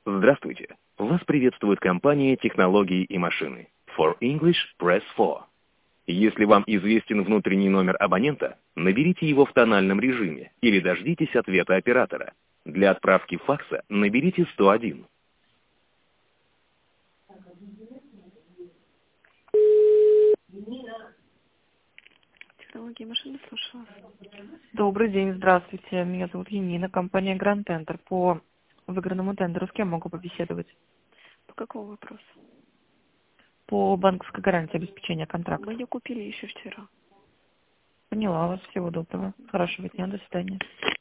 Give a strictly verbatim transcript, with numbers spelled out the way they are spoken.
Здравствуйте. Вас приветствует компания «Технологии и машины». For English, press four. Если вам известен внутренний номер абонента, наберите его в тональном режиме или дождитесь ответа оператора. Для отправки факса наберите сто один. Технологии машины, слушаю вас. Добрый день, здравствуйте. Меня зовут Янина, компания Grand Tender. По выигранному тендеру с кем могу побеседовать? По какому вопросу? По банковской гарантии обеспечения контракта. Мы ее купили еще вчера. Поняла вас. Всего доброго. Хорошего дня. До свидания.